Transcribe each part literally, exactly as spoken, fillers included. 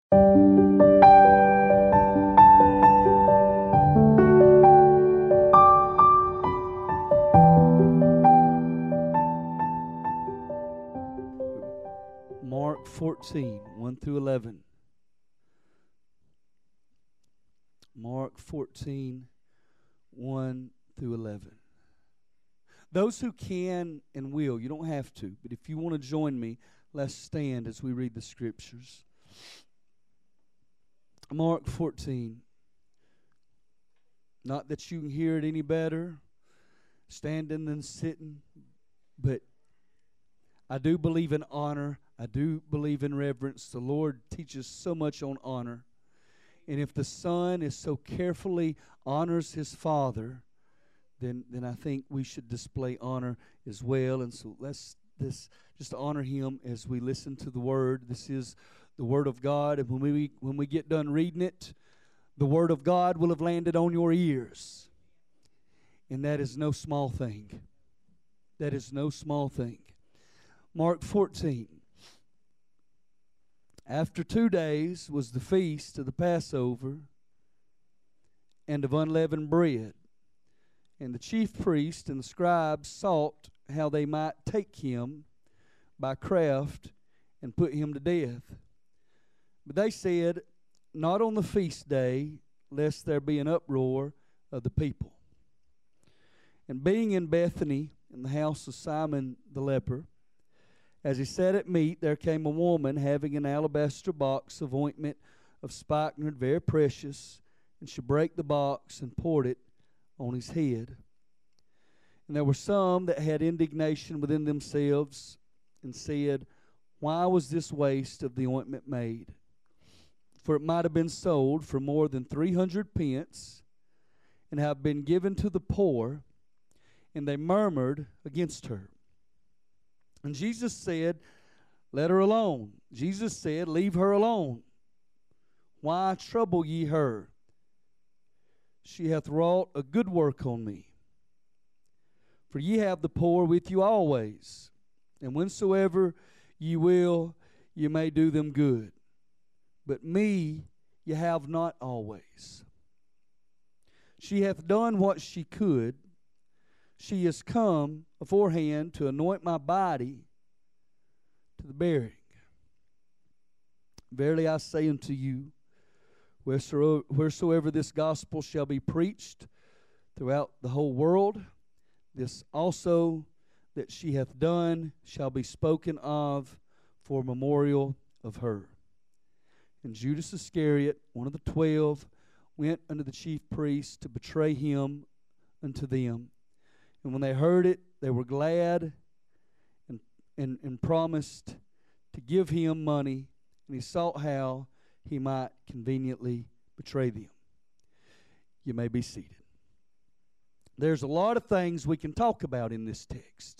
Mark fourteen, one through eleven. Mark fourteen, one through eleven. Those who can and will, you don't have to, but if you want to join me, let's stand as we read the scriptures. Mark fourteen. Not that you can hear it any better, standing than sitting, but I do believe in honor. I do believe in reverence. The Lord teaches so much on honor. And if the Son is so carefully honors his Father, then then I think we should display honor as well. And so let's this just honor him as we listen to the Word. This is the Word of God. And when we when we get done reading it, the Word of God will have landed on your ears. And that is no small thing. That is no small thing. Mark fourteen. After two days was the feast of the Passover and of unleavened bread. And the chief priests and the scribes sought how they might take him by craft and put him to death. But they said, not on the feast day, lest there be an uproar of the people. And being in Bethany, in the house of Simon the leper, as he sat at meat, there came a woman having an alabaster box of ointment of spikenard, very precious, and she brake the box and poured it on his head. And there were some that had indignation within themselves and said, why was this waste of the ointment made? For it might have been sold for more than three hundred pence and have been given to the poor. And they murmured against her. And Jesus said, let her alone. Jesus said, leave her alone. Why trouble ye her? She hath wrought a good work on me. For ye have the poor with you always, and whensoever ye will, ye may do them good. But me ye have not always. She hath done what she could. She is come aforehand to anoint my body to the burying. Verily I say unto you, wheresoever, wheresoever this gospel shall be preached throughout the whole world, this also that she hath done shall be spoken of for memorial of her. And Judas Iscariot, one of the twelve, went unto the chief priests to betray him unto them. And when they heard it, they were glad and, and, and promised to give him money. And he sought how he might conveniently betray them. You may be seated. There's a lot of things we can talk about in this text.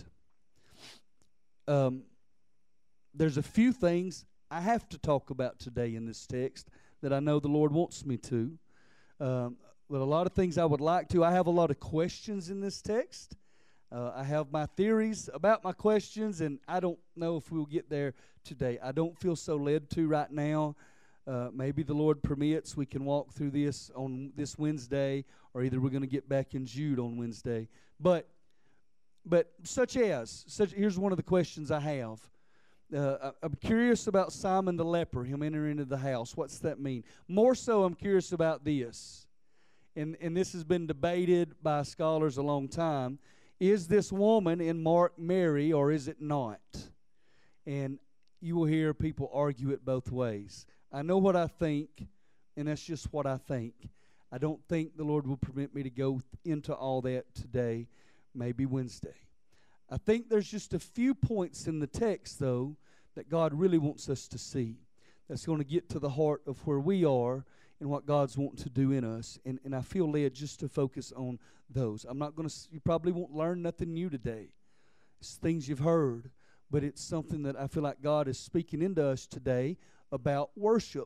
Um, there's a few things I have to talk about today in this text that I know the Lord wants me to. Um, But a lot of things I would like to. I have a lot of questions in this text. Uh, I have my theories about my questions, and I don't know if we'll get there today. I don't feel so led to right now. Uh, maybe the Lord permits we can walk through this on this Wednesday, or either we're going to get back in Jude on Wednesday. But, but such as, such here's one of the questions I have. Uh, I'm curious about Simon the leper, him entering into the house. What's that mean? More so, I'm curious about this. And, and this has been debated by scholars a long time. Is this woman in Mark Mary, or is it not? And you will hear people argue it both ways. I know what I think, and that's just what I think. I don't think the Lord will permit me to go into all that today, maybe Wednesday. I think there's just a few points in the text, though, that God really wants us to see. That's going to get to the heart of where we are and what God's wanting to do in us. And, and I feel led just to focus on those. I'm not going to, you probably won't learn nothing new today. It's things you've heard, but it's something that I feel like God is speaking into us today about worship.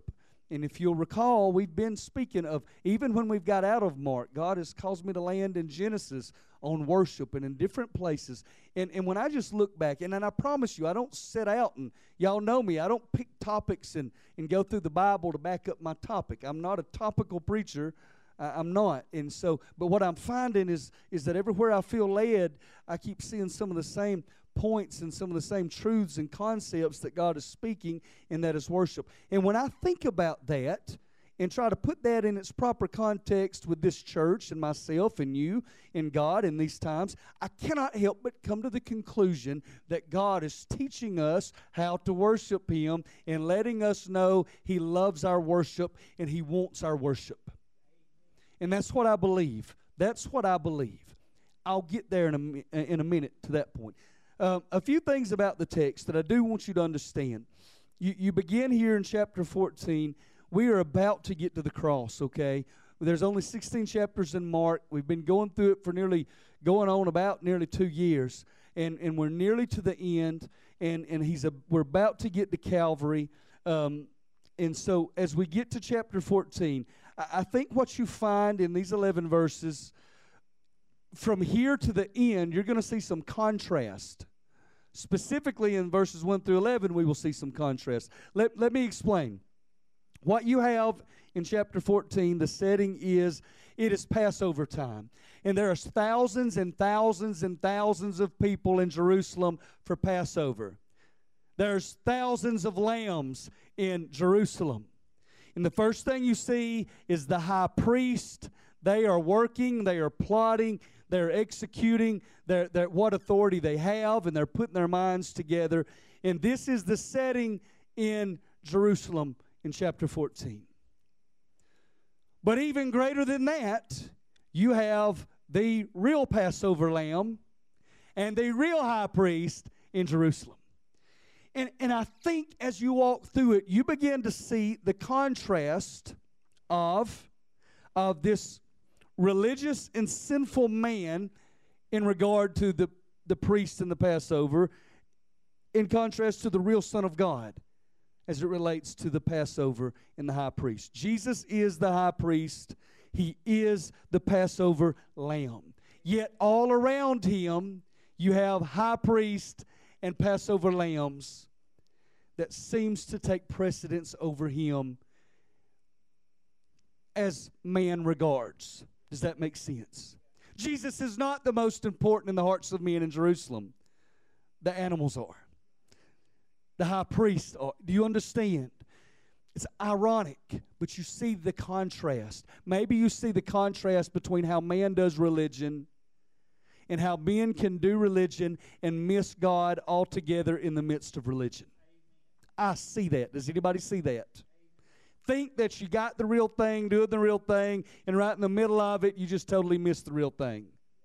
And if you'll recall, we've been speaking of, even when we've got out of Mark, God has caused me to land in Genesis on worship and in different places. And, and when I just look back, and then I promise you, I don't set out, and y'all know me, I don't pick topics and, and go through the Bible to back up my topic. I'm not a topical preacher. I, I'm not. And so, but what I'm finding is, is that everywhere I feel led, I keep seeing some of the same points and some of the same truths and concepts that God is speaking, and that is worship. And when I think about that and try to put that in its proper context with this church and myself and you and God in these times, I cannot help but come to the conclusion that God is teaching us how to worship Him and letting us know He loves our worship and He wants our worship. And that's what I believe. That's what I believe. I'll get there in a, in a minute to that point. Um, a few things about the text that I do want you to understand. You, you begin here in chapter fourteen. We are about to get to the cross, okay? There's only sixteen chapters in Mark. We've been going through it for nearly, going on about nearly two years. And, and we're nearly to the end. And, and he's a, we're about to get to Calvary. Um, and so as we get to chapter fourteen, I, I think what you find in these eleven verses, from here to the end, you're going to see some contrast. Specifically in verses one through eleven, we will see some contrast. Let, let me explain. What you have in chapter fourteen, the setting is, it is Passover time. And there are thousands and thousands and thousands of people in Jerusalem for Passover. There's thousands of lambs in Jerusalem. And the first thing you see is the high priest. They are working, they are plotting, they're executing their, their, what authority they have, and they're putting their minds together. And this is the setting in Jerusalem in chapter fourteen. But even greater than that, you have the real Passover lamb and the real high priest in Jerusalem. And, and I think as you walk through it, you begin to see the contrast of, of this religious and sinful man in regard to the, the priest and the Passover, in contrast to the real Son of God as it relates to the Passover and the high priest. Jesus is the high priest. He is the Passover lamb. Yet all around him, you have high priest and Passover lambs that seems to take precedence over him as man regards. Does that make sense? Jesus is not the most important in the hearts of men in Jerusalem. The animals are. The high priest are. Do you understand? It's ironic, but you see the contrast. Maybe you see the contrast between how man does religion and how men can do religion and miss God altogether in the midst of religion. I see that. Does anybody see that? Think that you got the real thing, doing the real thing, and right in the middle of it, you just totally missed the real thing.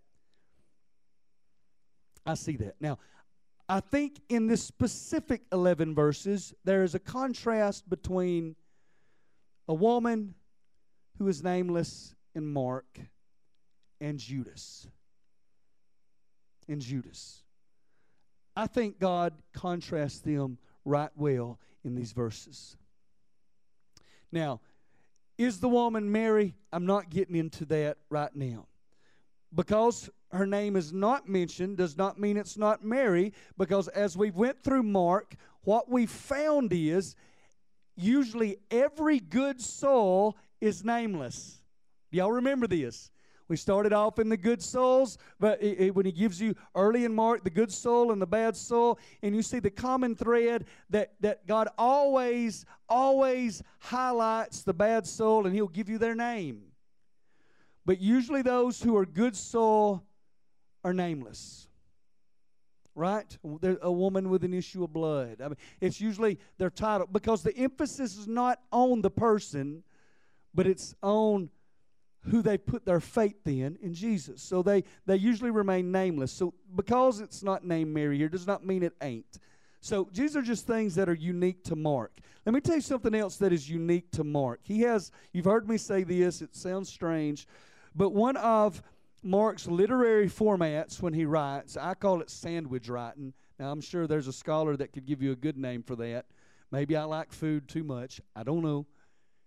I see that. Now, I think in this specific eleven verses, there is a contrast between a woman who is nameless in Mark and Judas. And Judas. I think God contrasts them right well in these verses. Now, is the woman Mary? I'm not getting into that right now. Because her name is not mentioned does not mean it's not Mary, because as we went through Mark, what we found is usually every good soul is nameless. Do y'all remember this? We started off in the good souls, but it, it, when he gives you early in Mark the good soul and the bad soul, and you see the common thread that, that God always, always highlights the bad soul, and he'll give you their name. But usually those who are good soul are nameless. Right? They're a woman with an issue of blood. I mean, it's usually their title, because the emphasis is not on the person, but it's on who they put their faith in, in Jesus. So they, they usually remain nameless. So because it's not named Mary here does not mean it ain't. So these are just things that are unique to Mark. Let me tell you something else that is unique to Mark. He has, you've heard me say this, it sounds strange, but one of Mark's literary formats when he writes, I call it sandwich writing. Now I'm sure there's a scholar that could give you a good name for that. Maybe I like food too much. I don't know.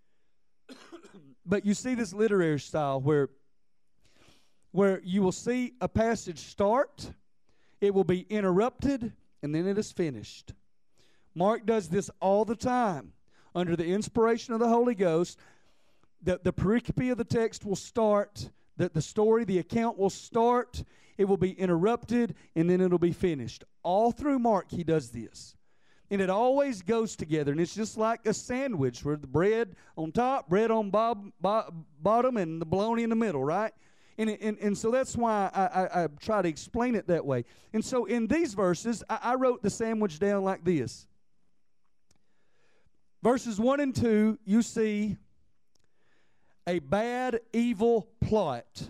But you see this literary style where, where you will see a passage start, it will be interrupted, and then it is finished. Mark does this all the time. Under the inspiration of the Holy Ghost, the, the pericope of the text will start, the, the story, the account will start, it will be interrupted, and then it'll be finished. All through Mark, he does this. And it always goes together. And it's just like a sandwich where the bread on top, bread on bob, bo- bottom, and the bologna in the middle, right? And, and, and so that's why I, I, I try to explain it that way. And so in these verses, I, I wrote the sandwich down like this. Verses one and two, you see a bad, evil plot.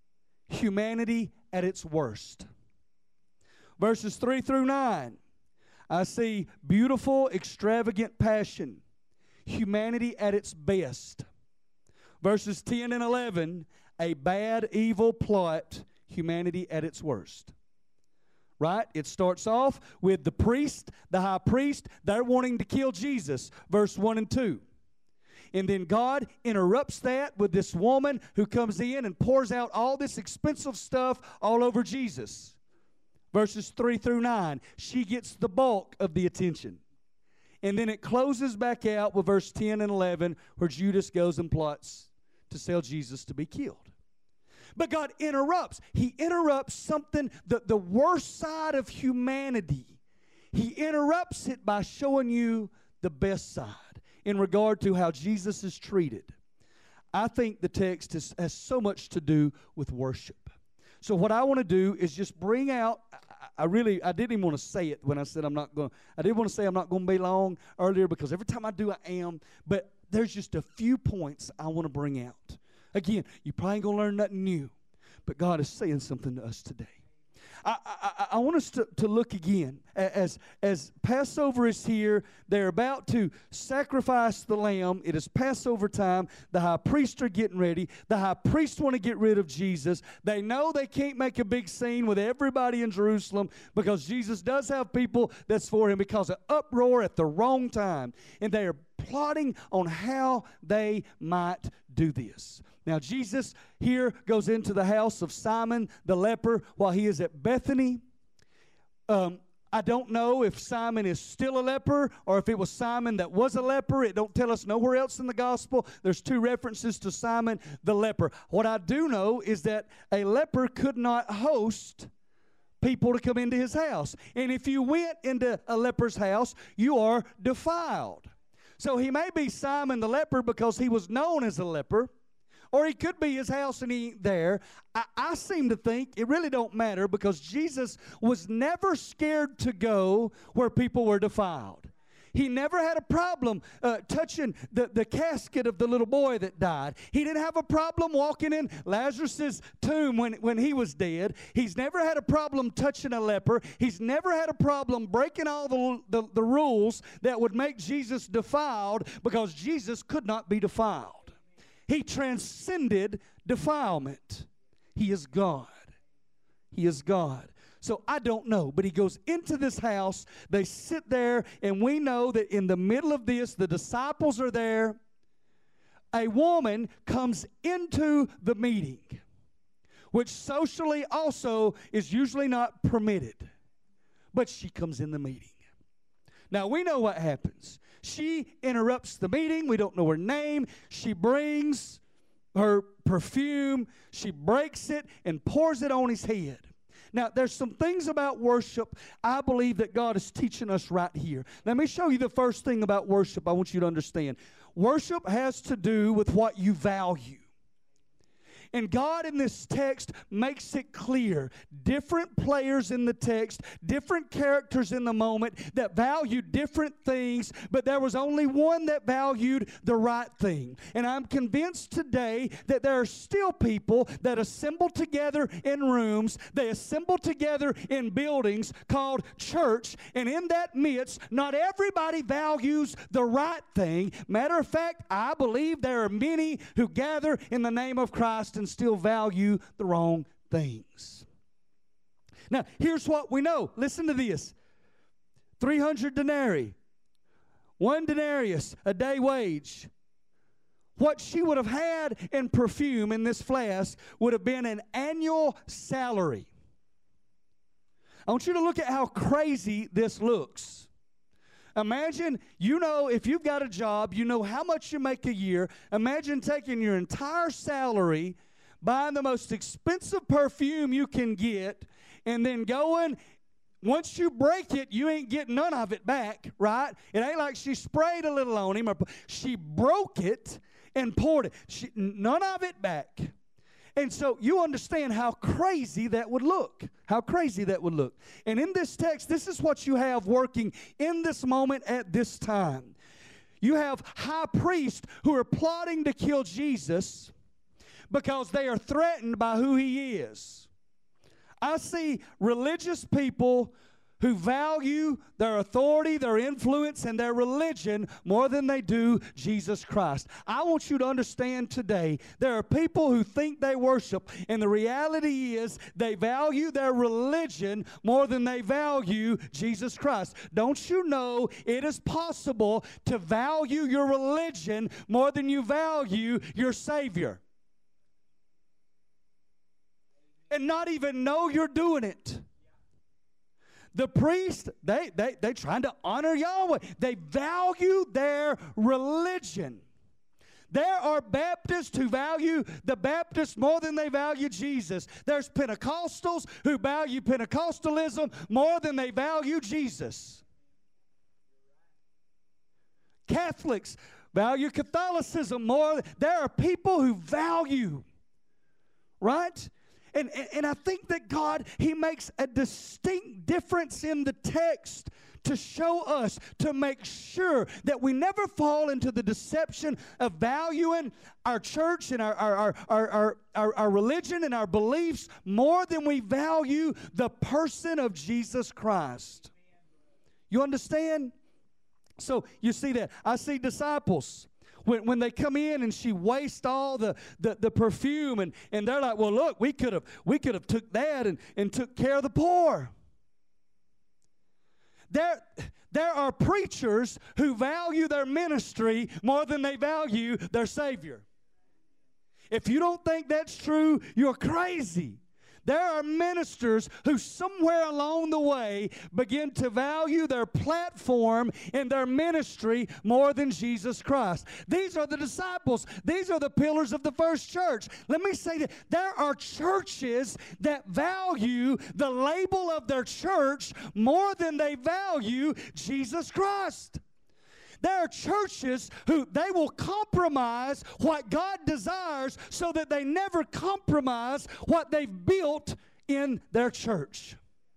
Humanity at its worst. Verses three through nine, I see beautiful, extravagant passion. Humanity at its best. Verses ten and eleven, a bad, evil plot. Humanity at its worst. Right? It starts off with the priest, the high priest. They're wanting to kill Jesus. Verse one and two. And then God interrupts that with this woman who comes in and pours out all this expensive stuff all over Jesus. Verses three through nine. She gets the bulk of the attention. And then it closes back out with verse ten and eleven where Judas goes and plots to sell Jesus to be killed. But God interrupts. He interrupts something, the, the worst side of humanity. He interrupts it by showing you the best side in regard to how Jesus is treated. I think the text is, has so much to do with worship. So what I want to do is just bring out, I, I really, I didn't even want to say it when I said I'm not going, I didn't want to say I'm not going to be long earlier because every time I do I am, but there's just a few points I want to bring out. Again, you probably ain't going to learn nothing new, but God is saying something to us today. I, I, I want us to, to look again. As, as Passover is here, they're about to sacrifice the lamb. It is Passover time. The high priests are getting ready. The high priests want to get rid of Jesus. They know they can't make a big scene with everybody in Jerusalem because Jesus does have people that's for him because of uproar at the wrong time. And they are plotting on how they might do this. Now, Jesus here goes into the house of Simon the leper while he is at Bethany. Um, I don't know if Simon is still a leper or if it was Simon that was a leper. It don't tell us nowhere else in the gospel. There's two references to Simon the leper. What I do know is that a leper could not host people to come into his house. And if you went into a leper's house, you are defiled. So he may be Simon the leper because he was known as a leper. Or he could be his house and he ain't there. I, I seem to think it really don't matter because Jesus was never scared to go where people were defiled. He never had a problem uh, touching the, the casket of the little boy that died. He didn't have a problem walking in Lazarus' tomb when, when he was dead. He's never had a problem touching a leper. He's never had a problem breaking all the, the, the rules that would make Jesus defiled because Jesus could not be defiled. He transcended defilement. He is God. He is God. So I don't know, but he goes into this house. They sit there, and we know that in the middle of this, the disciples are there. A woman comes into the meeting, which socially also is usually not permitted, but she comes in the meeting. Now, we know what happens. She interrupts the meeting. We don't know her name. She brings her perfume. She breaks it and pours it on his head. Now, there's some things about worship I believe that God is teaching us right here. Let me show you the first thing about worship I want you to understand. Worship has to do with what you value. And God in this text makes it clear. Different players in the text, different characters in the moment that valued different things, but there was only one that valued the right thing. And I'm convinced today that there are still people that assemble together in rooms, they assemble together in buildings called church, and in that midst, not everybody values the right thing. Matter of fact, I believe there are many who gather in the name of Christ and still value the wrong things. Now, here's what we know. Listen to this. three hundred denarii. One denarius, a day wage. what she would have had in perfume in this flask would have been an annual salary. I want you to look at how crazy this looks. Imagine, you know, if you've got a job, you know how much you make a year. Imagine taking your entire salary, buying the most expensive perfume you can get, and then going, once you break it, you ain't getting none of it back, right? It ain't like she sprayed a little on him. Or she broke it and poured it. She, none of it back. And so you understand how crazy that would look. How crazy that would look. And in this text, this is what you have working in this moment at this time. You have high priests who are plotting to kill Jesus because they are threatened by who he is. I see religious people who value their authority, their influence, and their religion more than they do Jesus Christ. I want you to understand today, there are people who think they worship, and the reality is they value their religion more than they value Jesus Christ. Don't you know it is possible to value your religion more than you value your Savior? And not even know you're doing it. The priest, they, they, they trying to honor Yahweh. They value their religion. There are Baptists who value the Baptists more than they value Jesus. There's Pentecostals who value Pentecostalism more than they value Jesus. Catholics value Catholicism more. There are people who value, right? And, and, and I think that God, he makes a distinct difference in the text to show us, to make sure that we never fall into the deception of valuing our church and our, our, our, our, our, our, our religion and our beliefs more than we value the person of Jesus Christ. You understand? So you see that. I see disciples. When, when they come in and she wastes all the, the, the perfume, and, and they're like, well, look, we could have we could have took that and, and took care of the poor. There, there are preachers who value their ministry more than they value their Savior. If you don't think that's true, you're crazy. There are ministers who somewhere along the way begin to value their platform and their ministry more than Jesus Christ. These are the disciples. These are the pillars of the first church. Let me say that there are churches that value the label of their church more than they value Jesus Christ. There are churches who they will compromise what God desires so that they never compromise what they've built in their church.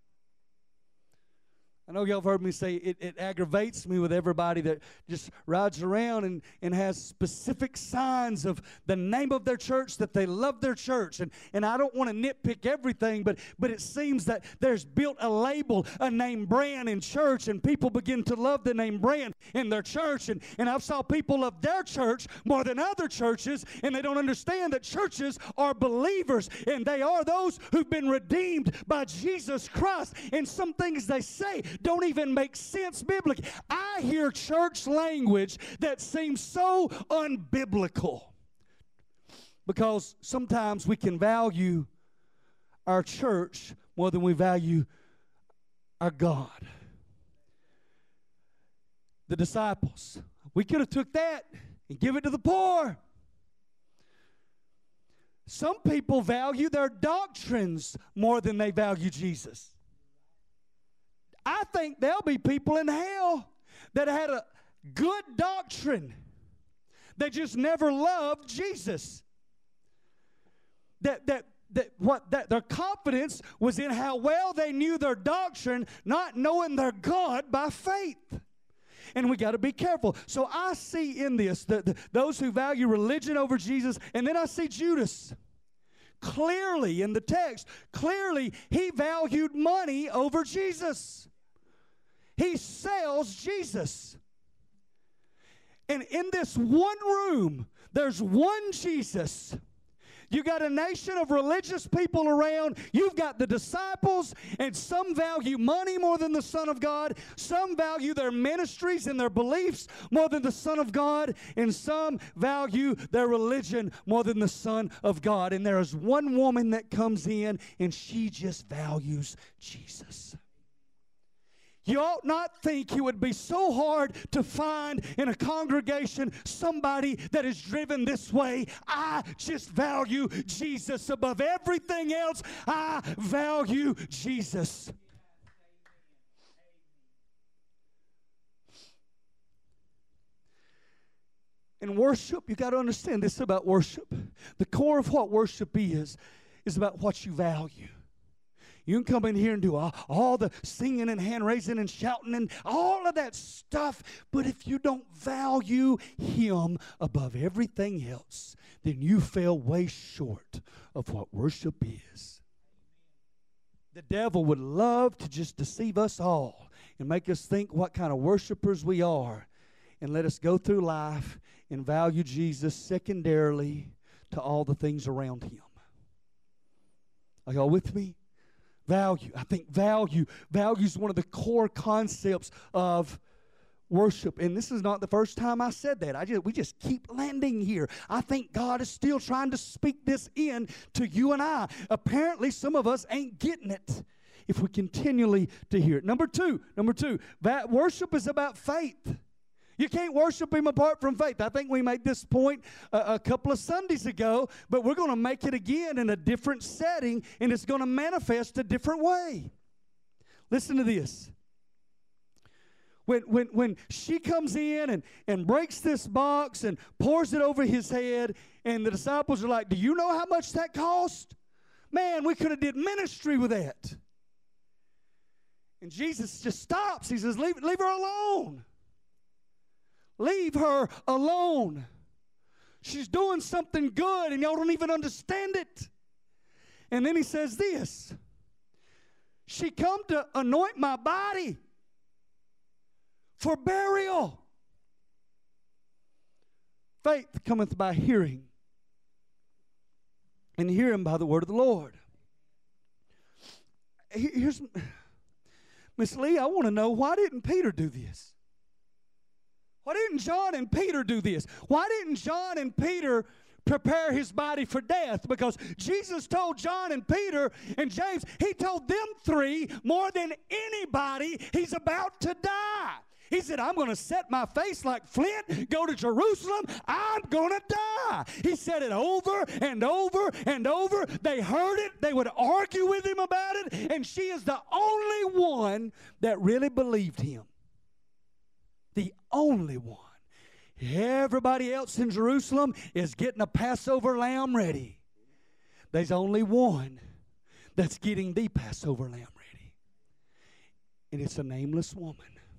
I know y'all have heard me say it, it aggravates me with everybody that just rides around and, and has specific signs of the name of their church, that they love their church. And, and I don't want to nitpick everything, but, but it seems that there's built a label, a name brand in church, and people begin to love the name brand in their church. And, and I've saw people love their church more than other churches, and they don't understand that churches are believers, and they are those who've been redeemed by Jesus Christ. And some things they say don't even make sense biblically. I hear church language that seems so unbiblical because sometimes we can value our church more than we value our God. The disciples, we could have took that and give it to the poor. Some people value their doctrines more than they value Jesus. I think there'll be people in hell that had a good doctrine. They just never loved Jesus. That that that what that their confidence was in how well they knew their doctrine, not knowing their God by faith. And we got to be careful. So I see in this the, the, those who value religion over Jesus, and then I see Judas. Clearly in the text, clearly he valued money over Jesus. He sells Jesus. And in this one room, there's one Jesus. You got a nation of religious people around. You've got the disciples, and some value money more than the Son of God. Some value their ministries and their beliefs more than the Son of God. And some value their religion more than the Son of God. And there is one woman that comes in, and she just values Jesus. You ought not think it would be so hard to find in a congregation somebody that is driven this way. I just value Jesus above everything else. I value Jesus. In worship, you got to understand this about worship. The core of what worship is, is about what you value. You can come in here and do all, all the singing and hand raising and shouting and all of that stuff, but if you don't value Him above everything else, then you fell way short of what worship is. The devil would love to just deceive us all and make us think what kind of worshipers we are and let us go through life and value Jesus secondarily to all the things around Him. Are y'all with me? Value. I think value. Value is one of the core concepts of worship. And this is not the first time I said that. I just we just keep landing here. I think God is still trying to speak this in to you and I. Apparently, some of us ain't getting it if we continually to hear it. Number two, number two, that worship is about faith. You can't worship Him apart from faith. I think we made this point a, a couple of Sundays ago, but we're going to make it again in a different setting, and it's going to manifest a different way. Listen to this. When, when, when she comes in and, and breaks this box and pours it over His head, and the disciples are like, do you know how much that cost? Man, we could have did ministry with that. And Jesus just stops. He says, leave, leave her alone. Leave her alone. She's doing something good, and y'all don't even understand it. And then He says this. She come to anoint my body for burial. Faith cometh by hearing, and hearing by the word of the Lord. Here's, Miss Lee, I want to know, why didn't Peter do this? Why didn't John and Peter do this? Why didn't John and Peter prepare His body for death? Because Jesus told John and Peter and James, He told them three more than anybody, He's about to die. He said, I'm going to set my face like flint, go to Jerusalem, I'm going to die. He said it over and over and over. They heard it. They would argue with Him about it. And she is the only one that really believed Him. The only one. Everybody else in Jerusalem is getting a Passover lamb ready. There's only one that's getting the Passover lamb ready. And it's a nameless woman.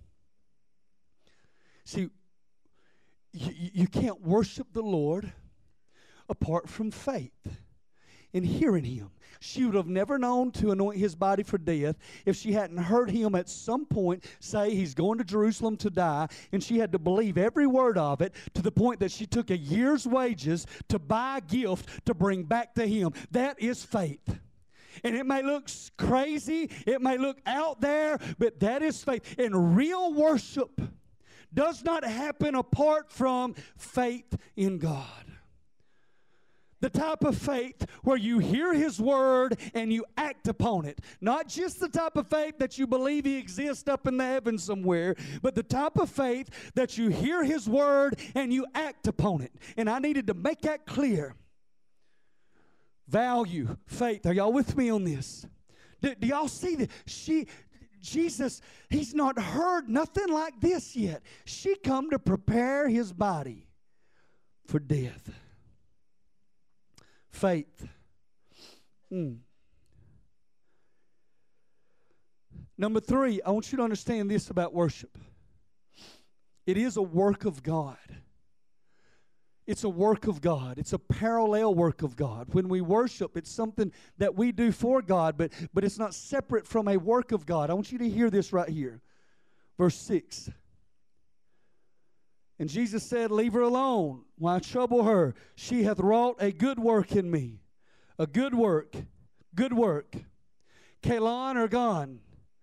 See, you, you can't worship the Lord apart from faith in hearing Him. She would have never known to anoint His body for death if she hadn't heard Him at some point say He's going to Jerusalem to die, and she had to believe every word of it to the point that she took a year's wages to buy a gift to bring back to Him. That is faith. And it may look crazy, it may look out there, but that is faith. And real worship does not happen apart from faith in God. The type of faith where you hear His word and you act upon it. Not just the type of faith that you believe He exists up in the heavens somewhere, but the type of faith that you hear His word and you act upon it. And I needed to make that clear. Value, faith. Are y'all with me on this? Do, do y'all see that? She, Jesus, He's not heard nothing like this yet. She come to prepare His body for death. Faith. Mm. Number three, I want you to understand this about worship. It is a work of God. It's a work of God. It's a parallel work of God. When we worship, it's something that we do for God, but, but it's not separate from a work of God. I want you to hear this right here. Verse six. And Jesus said, leave her alone. Why trouble her? She hath wrought a good work in me. A good work. Good work. Kalon or gone.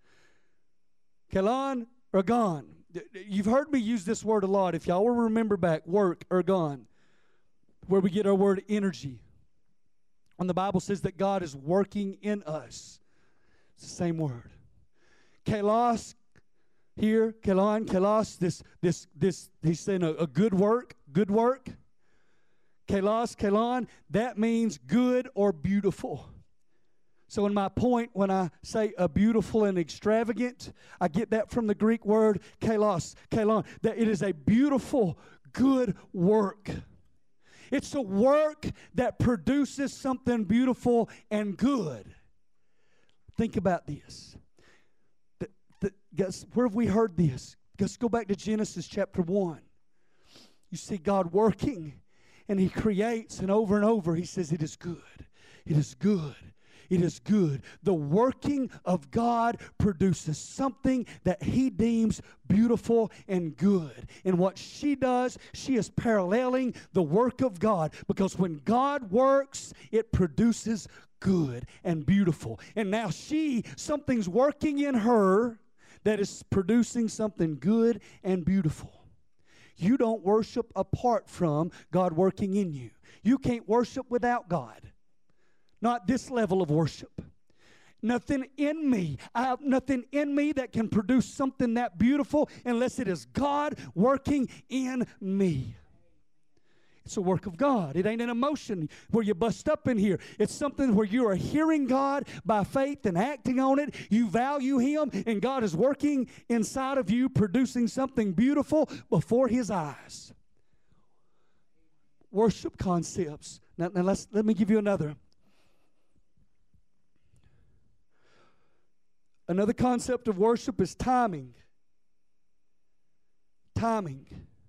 Kalon or gone. You've heard me use this word a lot. If y'all will remember back, work or gone, where we get our word energy. And the Bible says that God is working in us. It's the same word. Kalos, here, Kalon, Kalos, this, this, this, he's saying a, a good work, good work. Kalos, Kalon, that means good or beautiful. So in my point, when I say a beautiful and extravagant, I get that from the Greek word kalos, kalon, that it is a beautiful, good work. It's a work that produces something beautiful and good. Think about this. The, the, guys, where have we heard this? Let's go back to Genesis chapter one. You see God working, and He creates, and over and over He says, it is good. It is good. It is good. The working of God produces something that He deems beautiful and good. And what she does, she is paralleling the work of God. Because when God works, it produces good and beautiful. And now she, something's working in her that is producing something good and beautiful. You don't worship apart from God working in you. You can't worship without God. Not this level of worship. Nothing in me. I have nothing in me that can produce something that beautiful unless it is God working in me. It's a work of God. It ain't an emotion where you bust up in here. It's something where you are hearing God by faith and acting on it. You value Him, and God is working inside of you, producing something beautiful before His eyes. Worship concepts. Now, now let's, let me give you another. Another concept of worship is timing. Timing.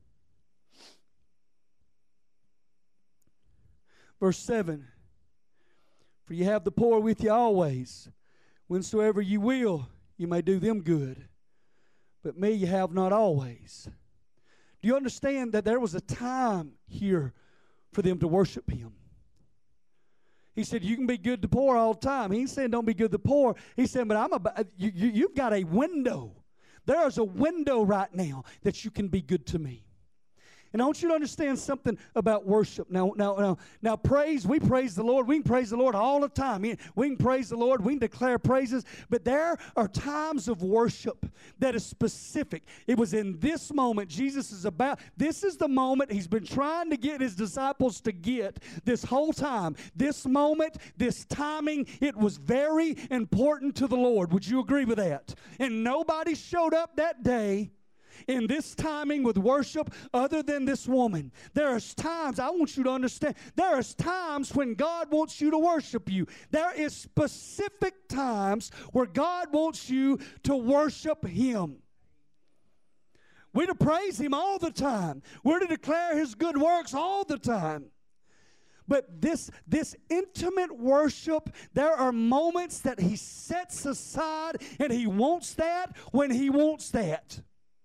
Verse seven. For you have the poor with you always. Whensoever you will, you may do them good. But me you have not always. Do you understand that there was a time here for them to worship Him? He said, you can be good to poor all the time. He ain't saying don't be good to poor. He said, but I'm about, you, you, you've got a window. There is a window right now that you can be good to me. And I want you to understand something about worship. Now, now, now, now, praise, we praise the Lord. We can praise the Lord all the time. We can praise the Lord. We can declare praises. But there are times of worship that is specific. It was in this moment Jesus is about, this is the moment He's been trying to get His disciples to get this whole time. This moment, this timing, it was very important to the Lord. Would you agree with that? And nobody showed up that day in this timing with worship other than this woman. There are times, I want you to understand, there are times when God wants you to worship you. There is specific times where God wants you to worship Him. We're to praise Him all the time. We're to declare His good works all the time. But this, this intimate worship, there are moments that He sets aside, and He wants that when He wants that.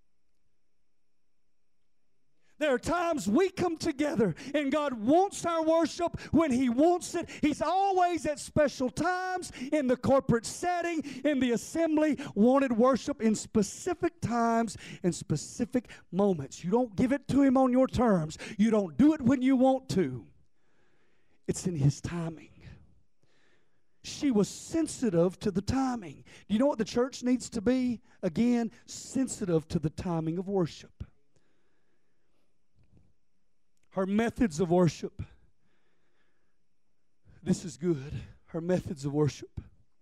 There are times we come together and God wants our worship when He wants it. He's always at special times in the corporate setting, in the assembly, wanted worship in specific times and specific moments. You don't give it to Him on your terms. You don't do it when you want to. It's in His timing. She was sensitive to the timing. Do you know what the church needs to be? Again, sensitive to the timing of worship. Her methods of worship. This is good. Her methods of worship.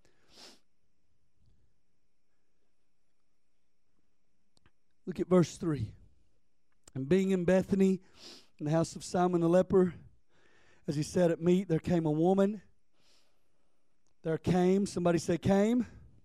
Look at verse three. And being in Bethany, in the house of Simon the leper, as he sat at meat, there came a woman. There came, somebody say came.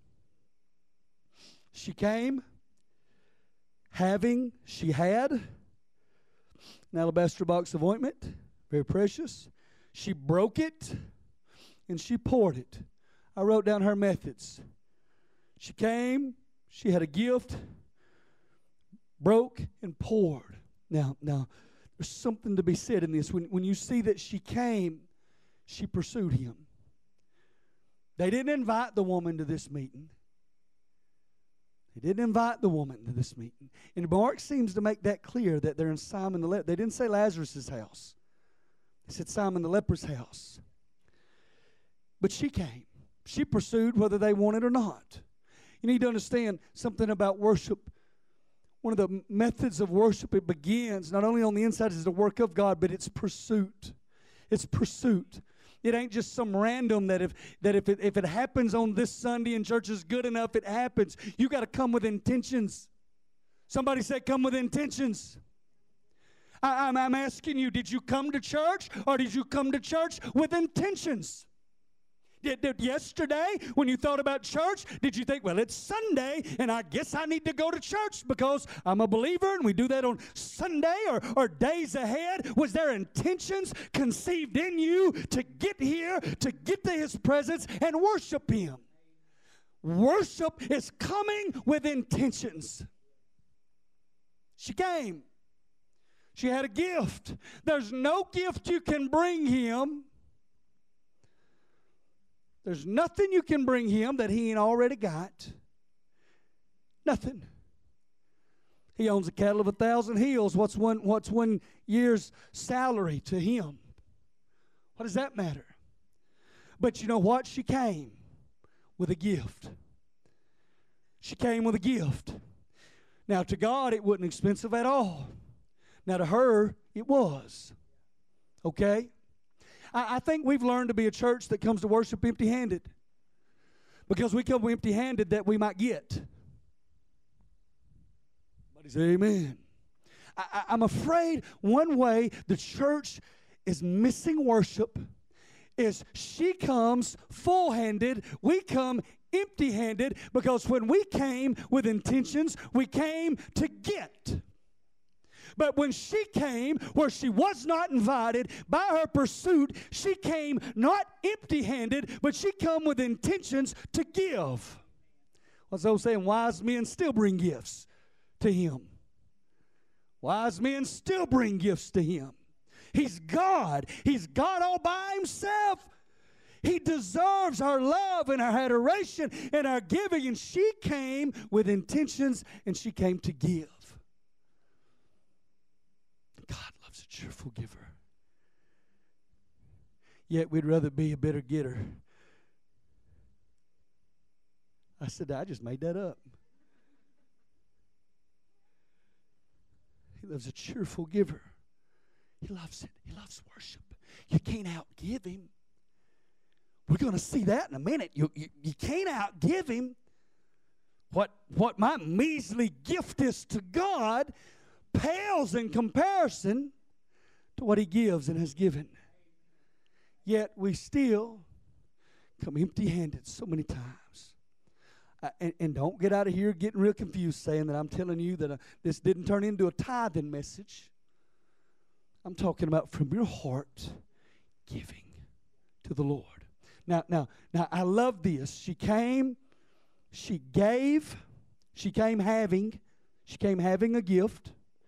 She came, having, she had an alabaster box of ointment, very precious. She broke it, and she poured it. I wrote down her methods. She came, she had a gift, broke, and poured. Now, now, there's something to be said in this. When, when you see that she came, she pursued him. They didn't invite the woman to this meeting. They didn't invite the woman to this meeting. And Mark seems to make that clear that they're in Simon the leper. They didn't say Lazarus' house. They said Simon the leper's house. But she came. She pursued whether they wanted or not. You need to understand something about worship. One of the methods of worship, it begins not only on the inside as the work of God, but it's pursuit. It's pursuit. It ain't just some random that if that if it, if it happens on this Sunday and church is good enough, it happens. You got to come with intentions. Somebody said, come with intentions. I, I'm, I'm asking you, did you come to church or did you come to church with intentions? Did, did yesterday, when you thought about church, did you think, well, it's Sunday, and I guess I need to go to church because I'm a believer, and we do that on Sunday or, or days ahead? Was there intentions conceived in you to get here, to get to His presence, and worship Him? Worship is coming with intentions. She came. She had a gift. There's no gift you can bring Him. There's nothing you can bring Him that He ain't already got. Nothing. He owns the cattle of a thousand hills. What's one, what's one year's salary to Him? What does that matter? But you know what? She came with a gift. She came with a gift. Now, to God, it wasn't expensive at all. Now, to her, it was. Okay? I think we've learned to be a church that comes to worship empty-handed. Because we come empty-handed that we might get. Somebody say amen. I, I, I'm afraid one way the church is missing worship is she comes full-handed, we come empty-handed, because when we came with intentions, we came to get. But when she came where she was not invited, by her pursuit, she came not empty-handed, but she come with intentions to give. What's those saying? Wise men still bring gifts to Him. Wise men still bring gifts to Him. He's God. He's God all by Himself. He deserves our love and our adoration and our giving. And she came with intentions, and she came to give. God loves a cheerful giver. Yet we'd rather be a bitter getter. I said, I just made that up. He loves a cheerful giver. He loves it. He loves worship. You can't outgive Him. We're going to see that in a minute. You, you, you can't outgive Him. What, what my measly gift is to God pales in comparison to what He gives and has given. Yet we still come empty-handed so many times. Uh, and, and don't get out of here getting real confused saying that I'm telling you that uh, this didn't turn into a tithing message. I'm talking about from your heart giving to the Lord. Now, now, now I love this. She came, she gave, she came having, she came having a gift.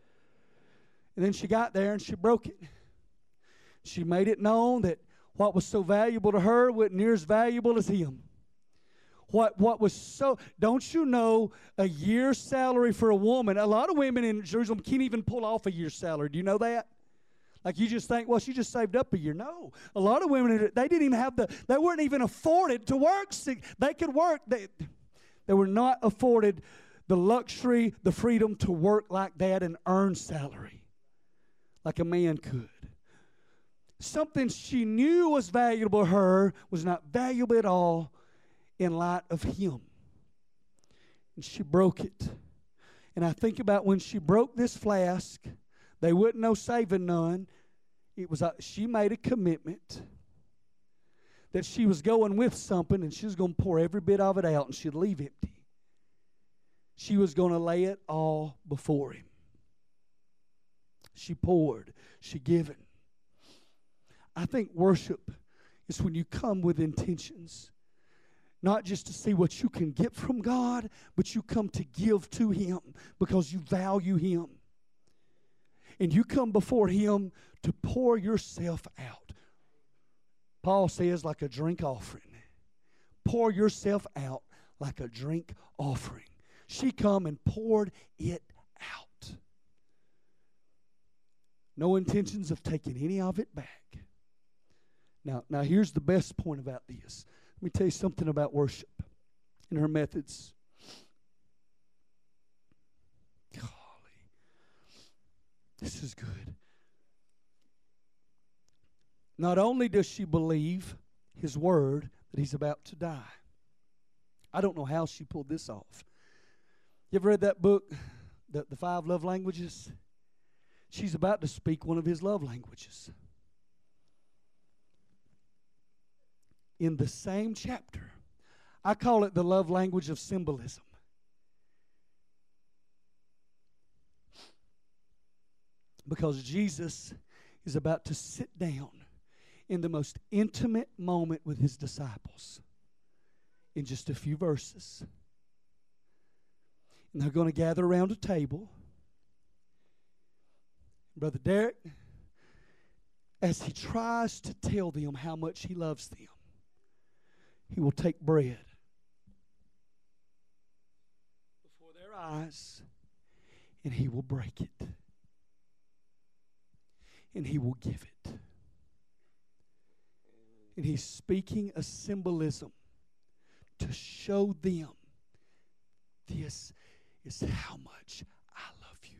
And then she got there and she broke it. She made it known that what was so valuable to her wasn't near as valuable as Him. What, what was so, don't you know, a year's salary for a woman, a lot of women in Jerusalem can't even pull off a year's salary. Do you know that? Like you just think, well, she just saved up a year. No. A lot of women, they didn't even have the, they weren't even afforded to work. They could work. They, they were not afforded the luxury, the freedom to work like that and earn salary like a man could. Something she knew was valuable to her was not valuable at all in light of Him. And she broke it. And I think about when she broke this flask, they wouldn't know saving none. It was a, she made a commitment that she was going with something and she was going to pour every bit of it out and she'd leave empty. She was going to lay it all before Him. She poured. She given. I think worship is when you come with intentions. Not just to see what you can get from God, but you come to give to Him because you value Him. and you come before Him to pour yourself out. Paul says, like a drink offering. Pour yourself out like a drink offering. She come and poured it out. No intentions of taking any of it back. Now, now here's the best point about this. Let me tell you something about worship and her methods. Golly, this is good. Not only does she believe His word that He's about to die. I don't know how she pulled this off. You ever read that book, the, the Five Love Languages? She's about to speak one of His love languages. In the same chapter, I call it the love language of symbolism. Because Jesus is about to sit down in the most intimate moment with His disciples in just a few verses. And they're going to gather around a table. Brother Derek, as he tries to tell them how much he loves them, he will take bread before their eyes and he will break it. And he will give it. And he's speaking a symbolism to show them this is how much I love you.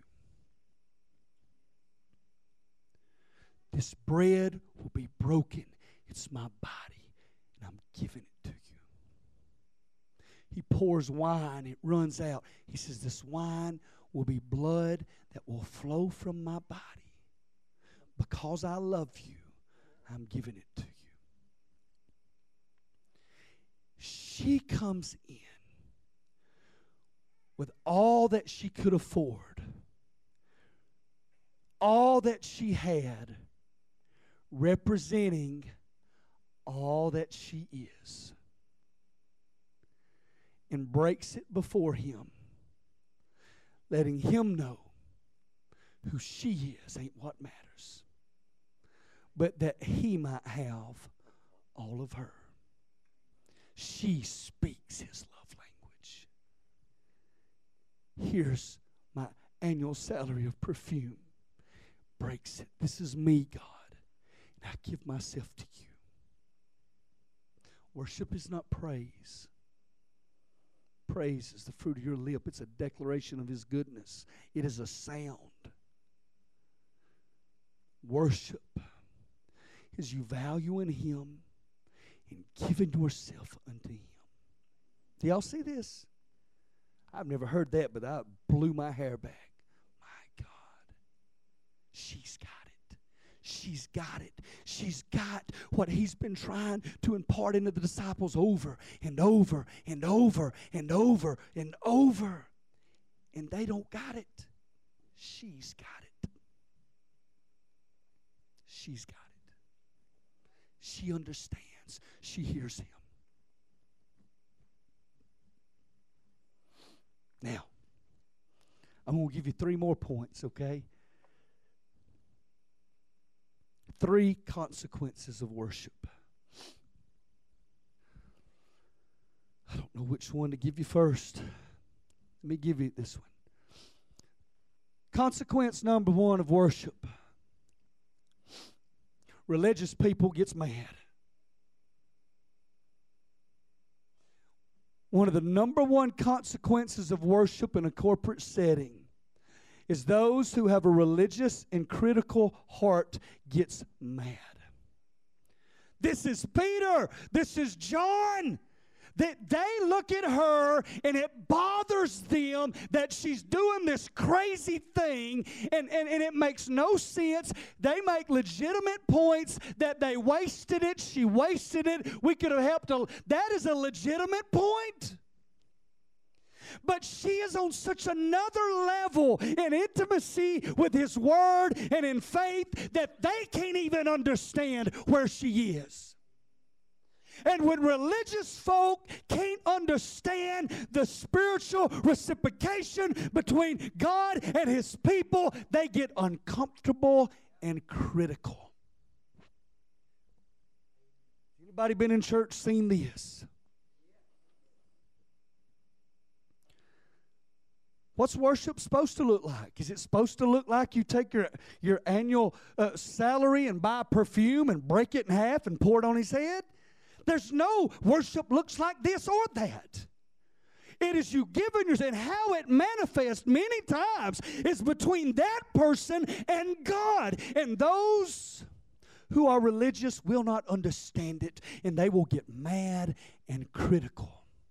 This bread will be broken. It's my body, and I'm giving it to you. He pours wine. It runs out. He says, this wine will be blood that will flow from my body. Because I love you, I'm giving it to you. She comes in with all that she could afford, all that she had, representing all that she is, and breaks it before Him, letting Him know who she is ain't what matters, but that He might have all of her. She speaks His love language. Here's my annual salary of perfume. Breaks it. This is me, God, and I give myself to you. Worship is not praise. Praise is the fruit of your lip. It's a declaration of His goodness. It is a sound. Worship is you valuing Him and giving yourself unto Him. Do y'all see this? I've never heard that, but I blew my hair back. My God. She's got it. She's got it. She's got what He's been trying to impart into the disciples over and over and over and over and over. And they don't got it. She's got it. She's got it. She understands. She hears Him. Now, I'm going to give you three more points, okay? Three consequences of worship. I don't know which one to give you first. Let me give you this one. Consequence number one of worship. Religious people gets mad. One of the number one consequences of worship in a corporate setting is those who have a religious and critical heart gets mad. This is Peter. This is John. That they look at her and it bothers them that she's doing this crazy thing and, and, and it makes no sense. They make legitimate points that they wasted it, she wasted it, we could have helped her. That is a legitimate point. But she is on such another level in intimacy with His Word and in faith that they can't even understand where she is. And when religious folk can't understand the spiritual reciprocation between God and His people, they get uncomfortable and critical. Anybody been in church seen this? What's worship supposed to look like? Is it supposed to look like you take your, your annual uh, salary and buy perfume and break it in half and pour it on His head? There's no worship looks like this or that. It is you giving yourself, and how it manifests many times is between that person and God. And those who are religious will not understand it, and they will get mad and critical.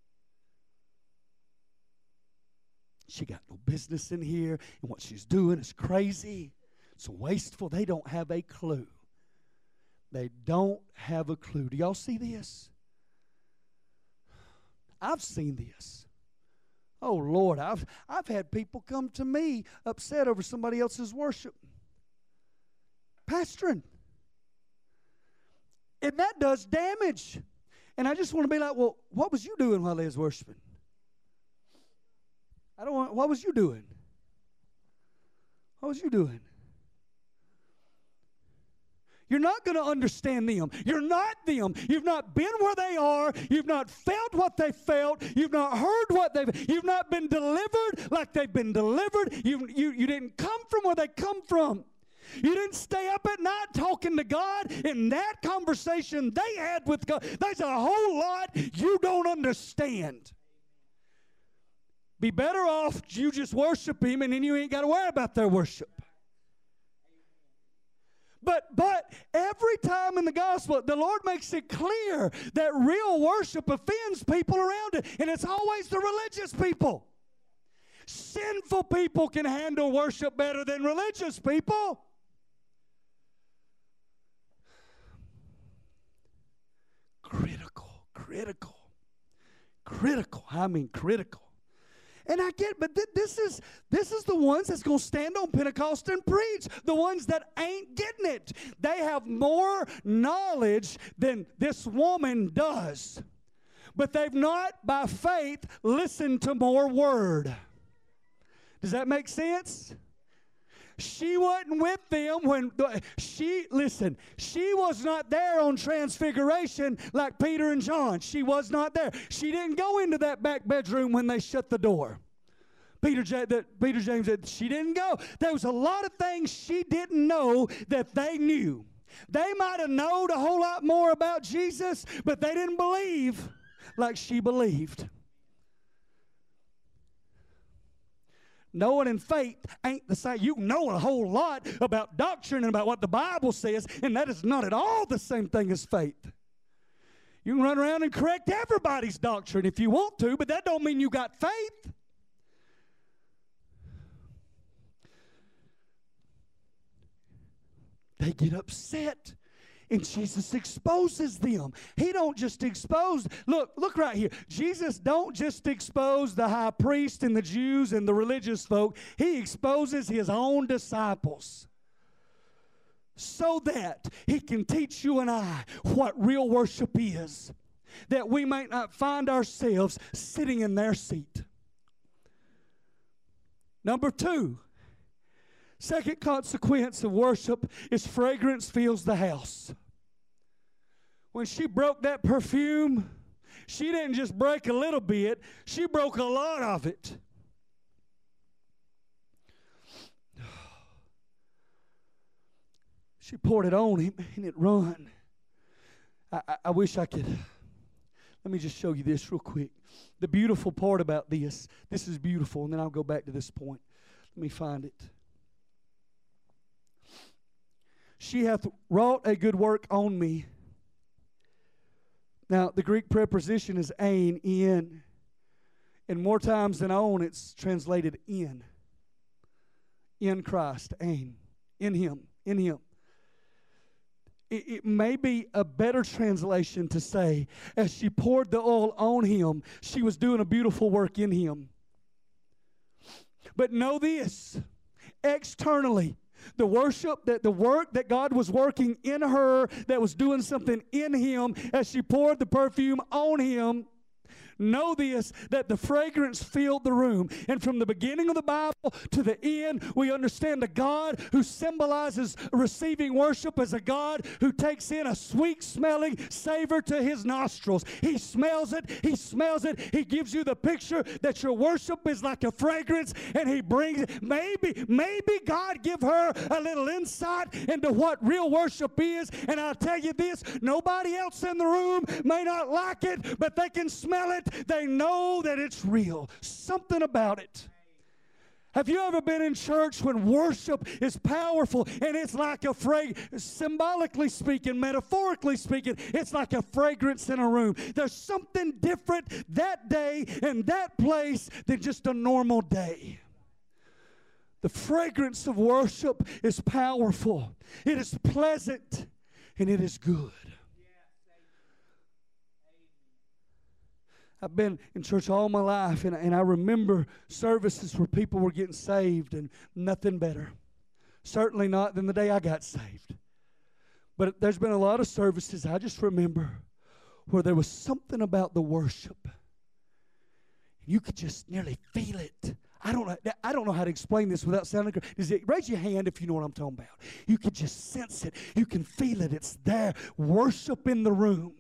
She got no business in here, and what she's doing is crazy. It's wasteful. They don't have a clue. They don't have a clue. Do y'all see this? I've seen this. Oh, Lord, I've, I've had people come to me upset over somebody else's worship. Pastoring. And that does damage. And I just want to be like, well, what was you doing while they was worshiping? I don't want, what was you doing? What was you doing? You're not going to understand them. You're not them. You've not been where they are. You've not felt what they felt. You've not heard what they've, you've not been delivered like they've been delivered. You, you, you didn't come from where they come from. You didn't stay up at night talking to God. In that conversation they had with God, there's a whole lot you don't understand. Be better off you just worship Him, and then you ain't got to worry about their worship. But but every time in the gospel, the Lord makes it clear that real worship offends people around it, and it's always the religious people. Sinful people can handle worship better than religious people. Critical, critical, critical. I mean critical. And I get, but th- this is this is the ones that's going to stand on Pentecost and preach. The ones that ain't getting it. They have more knowledge than this woman does. But they've not, by faith, listened to more word. Does that make sense? She wasn't with them when she, listen, she was not there on Transfiguration like Peter and John. She was not there. She didn't go into that back bedroom when they shut the door. Peter, that Peter James said she didn't go. There was a lot of things she didn't know that they knew. They might have known a whole lot more about Jesus, but they didn't believe like she believed. Knowing and faith ain't the same. You know a whole lot about doctrine and about what the Bible says, and that is not at all the same thing as faith. You can run around and correct everybody's doctrine if you want to, but that don't mean you got faith. They get upset. And Jesus exposes them. He don't just expose. Look, look right here. Jesus don't just expose the high priest and the Jews and the religious folk. He exposes His own disciples so that He can teach you and I what real worship is, that we might not find ourselves sitting in their seat. Number two, second consequence of worship is fragrance fills the house. When she broke that perfume, she didn't just break a little bit, she broke a lot of it. She poured it on Him and it run. I, I, I wish I could. Let me just show you this real quick. The beautiful part about this, this is beautiful, and then I'll go back to this point. Let me find it. She hath wrought a good work on me. Now, the Greek preposition is ein, in. And more times than on, it's translated in. In Christ, ein. In Him, in Him. It, it may be a better translation to say, as she poured the oil on Him, she was doing a beautiful work in Him. But know this, externally, The worship, that the work that God was working in her, that was doing something in him as she poured the perfume on him. Know this, that the fragrance filled the room. And from the beginning of the Bible to the end, we understand a God who symbolizes receiving worship as a God who takes in a sweet-smelling savor to his nostrils. He smells it. He smells it. He gives you the picture that your worship is like a fragrance, and he brings it. Maybe, maybe God give her a little insight into what real worship is. And I'll tell you this, nobody else in the room may not like it, but they can smell it. They know that it's real. Something about it. Have you ever been in church when worship is powerful and it's like a fragrance, symbolically speaking, metaphorically speaking, it's like a fragrance in a room. There's something different that day and that place than just a normal day. The fragrance of worship is powerful. It is pleasant and it is good. I've been in church all my life, and, and I remember services where people were getting saved, and nothing better. Certainly not than the day I got saved. But there's been a lot of services I just remember where there was something about the worship. You could just nearly feel it. I don't know, I don't know how to explain this without sounding good. Is it, raise your hand if you know what I'm talking about. You could just sense it. You can feel it. It's there. Worship in the room.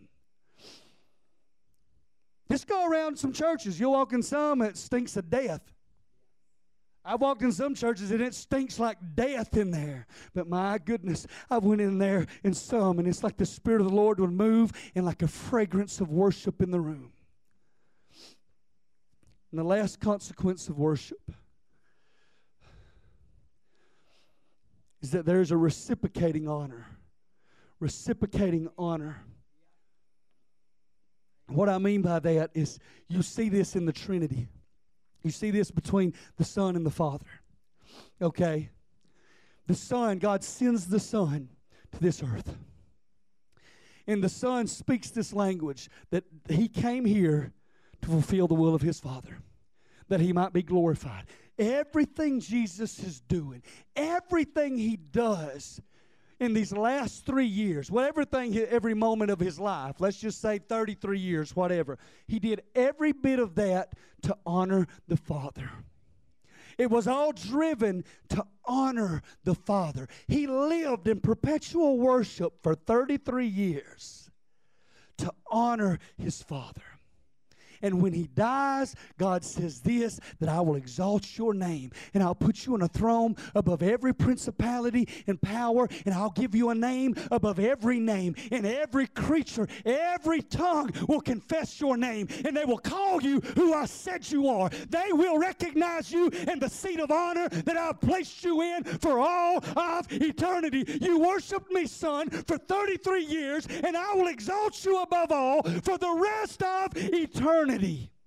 Just go around some churches. You'll walk in some, it stinks of death. I've walked in some churches and it stinks like death in there. But my goodness, I went in there in some, and it's like the Spirit of the Lord would move and like a fragrance of worship in the room. And the last consequence of worship is that there's a reciprocating honor. Reciprocating honor. What I mean by that is you see this in the Trinity. You see this between the Son and the Father. Okay? The Son, God sends the Son to this earth. And the Son speaks this language that he came here to fulfill the will of his Father, that he might be glorified. Everything Jesus is doing, everything he does in these last three years, whatever thing, every moment of his life, let's just say thirty-three years, whatever, he did every bit of that to honor the Father. It was all driven to honor the Father. He lived in perpetual worship for thirty-three years to honor his Father. And when he dies, God says this, that I will exalt your name, and I'll put you on a throne above every principality and power, and I'll give you a name above every name, and every creature, every tongue will confess your name, and they will call you who I said you are. They will recognize you in the seat of honor that I've placed you in for all of eternity. You worshiped me, Son, for thirty-three years, and I will exalt you above all for the rest of eternity.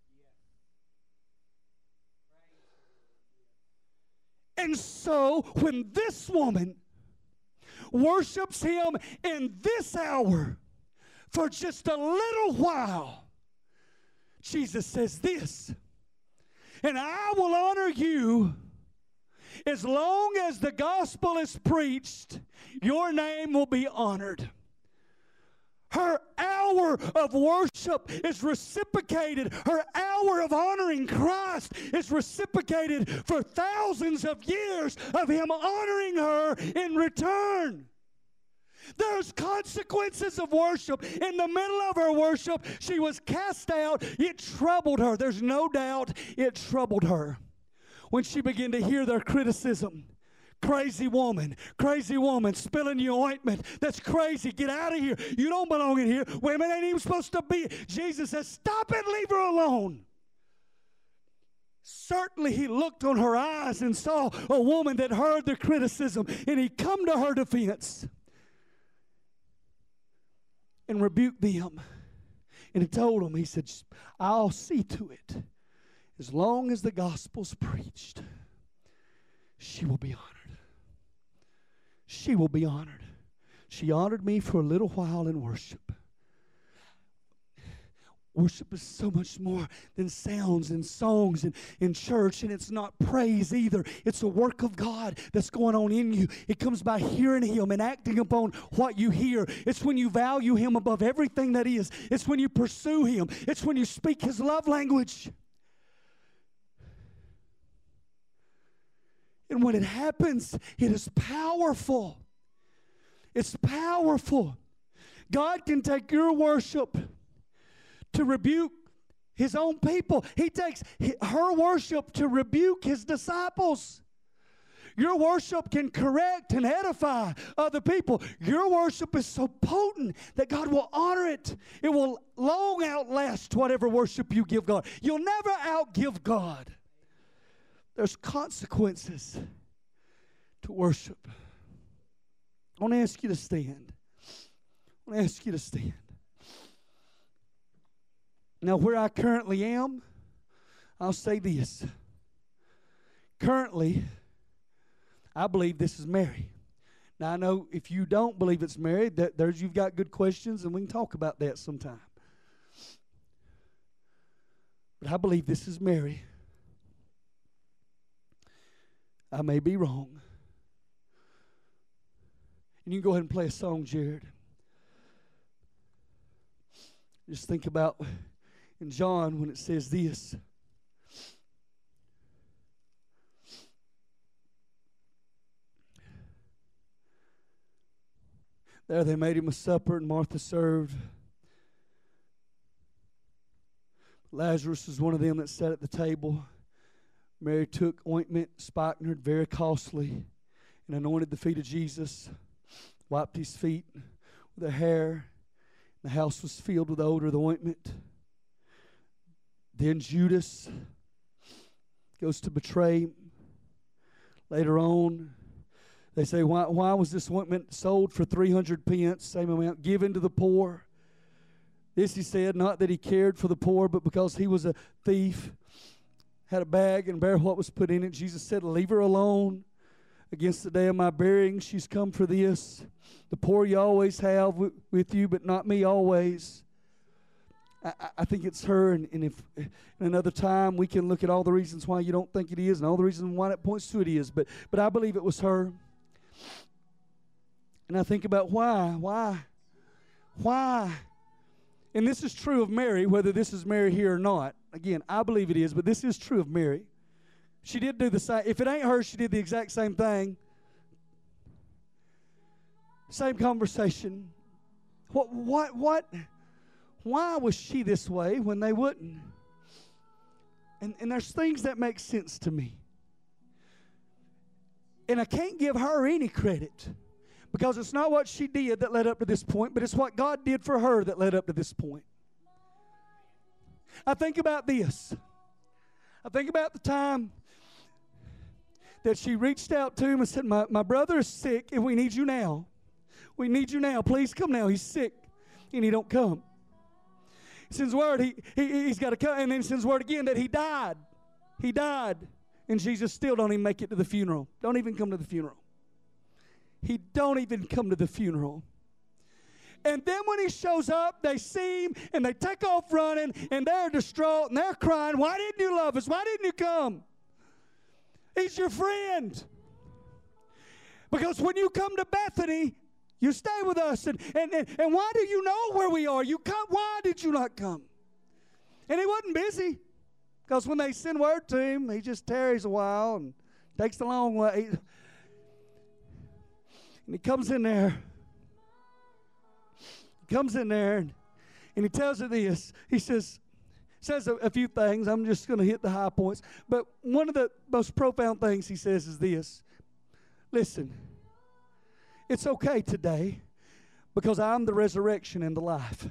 And so when this woman worships him in this hour for just a little while, Jesus says this, and I will honor you as long as the gospel is preached, your name will be honored. Her hour of worship is reciprocated. Her hour of honoring Christ is reciprocated for thousands of years of him honoring her in return. There's consequences of worship. In the middle of her worship, she was cast out. It troubled her. There's no doubt it troubled her. When she began to hear their criticism, crazy woman, crazy woman, spilling your ointment. That's crazy. Get out of here. You don't belong in here. Women ain't even supposed to be. Jesus says, stop it, leave her alone. Certainly he looked on her eyes and saw a woman that heard the criticism, and he come to her defense and rebuked them. And he told them, he said, I'll see to it. As long as the gospel's preached, she will be honored. She will be honored. She honored me for a little while in worship. Worship is so much more than sounds and songs and in church, and it's not praise either. It's a work of God that's going on in you. It comes by hearing Him and acting upon what you hear. It's when you value Him above everything that is. It's when you pursue Him. It's when you speak His love language. And when it happens, it is powerful. It's powerful. God can take your worship to rebuke His own people. He takes her worship to rebuke His disciples. Your worship can correct and edify other people. Your worship is so potent that God will honor it. It will long outlast whatever worship you give God. You'll never outgive God. There's consequences to worship. I want to ask you to stand. I want to ask you to stand. Now, where I currently am, I'll say this. Currently, I believe this is Mary. Now, I know if you don't believe it's Mary, that there's you've got good questions, and we can talk about that sometime. But I believe this is Mary. I may be wrong. And you can go ahead and play a song, Jared. Just think about in John when it says this. There they made him a supper, and Martha served. Lazarus was one of them that sat at the table. Mary took ointment, spikenard, very costly, and anointed the feet of Jesus, wiped his feet with her hair. The house was filled with the odor of the ointment. Then Judas goes to betray him. Later on, they say, why, why was this ointment sold for three hundred pence, same amount, given to the poor? This he said, not that he cared for the poor, but because he was a thief, had a bag and bare what was put in it. Jesus said, leave her alone. Against the day of my burying, she's come for this. The poor you always have w- with you, but not me always. I, I think it's her, and, and if in another time we can look at all the reasons why you don't think it is and all the reasons why it points to it is, but, but I believe it was her. And I think about why, why, why. And this is true of Mary, whether this is Mary here or not. Again, I believe it is, but this is true of Mary. She did do the same. If it ain't her, she did the exact same thing. Same conversation. What, what, what, why was she this way when they wouldn't? And, and there's things that make sense to me. And I can't give her any credit because it's not what she did that led up to this point, but it's what God did for her that led up to this point. I think about this. I think about the time that she reached out to him and said, my, my brother is sick and we need you now. We need you now. Please come now. He's sick. And he don't come. He sends word he, he, he's got to come. And then he sends word again that he died. He died. And Jesus still don't even make it to the funeral. Don't even come to the funeral. He don't even come to the funeral. And then when he shows up, they see him and they take off running and they're distraught and they're crying. Why didn't you love us? Why didn't you come? He's your friend. Because when you come to Bethany, you stay with us. And, and, and, and why do you know where we are? You come. Why did you not come? And he wasn't busy. Because when they send word to him, he just tarries a while and takes the long way. And he comes in there. He comes in there and, and he tells her this. He says, says a, a few things. I'm just going to hit the high points. But one of the most profound things he says is this. Listen, it's okay today because I'm the resurrection and the life.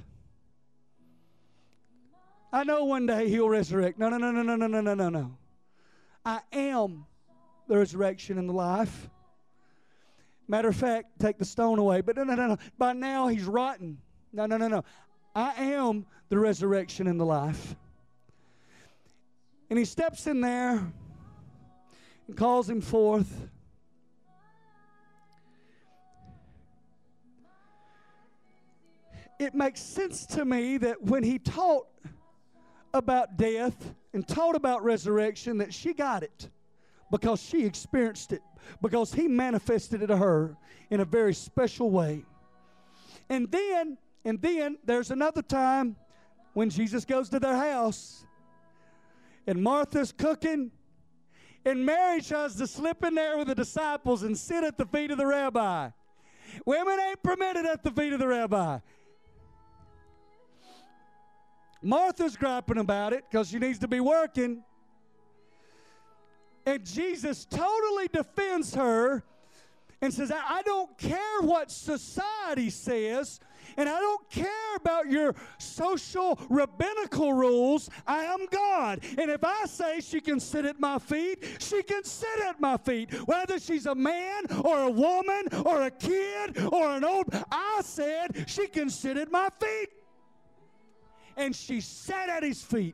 I know one day he'll resurrect. No, no, no, no, no, no, no, no, no, no. I am the resurrection and the life. Matter of fact, take the stone away. But no, no, no, no. By now he's rotten. No, no, no, no. I am the resurrection and the life. And he steps in there and calls him forth. It makes sense to me that when he taught about death and taught about resurrection that she got it because she experienced it, because he manifested it to her in a very special way. And then, and then there's another time when Jesus goes to their house and Martha's cooking and Mary tries to slip in there with the disciples and sit at the feet of the rabbi. Women ain't permitted at the feet of the rabbi. Martha's griping about it because she needs to be working. And Jesus totally defends her and says, I, I don't care what society says, and I don't care about your social rabbinical rules. I am God. And if I say she can sit at my feet, she can sit at my feet. Whether she's a man or a woman or a kid or an old, I said she can sit at my feet. And she sat at his feet.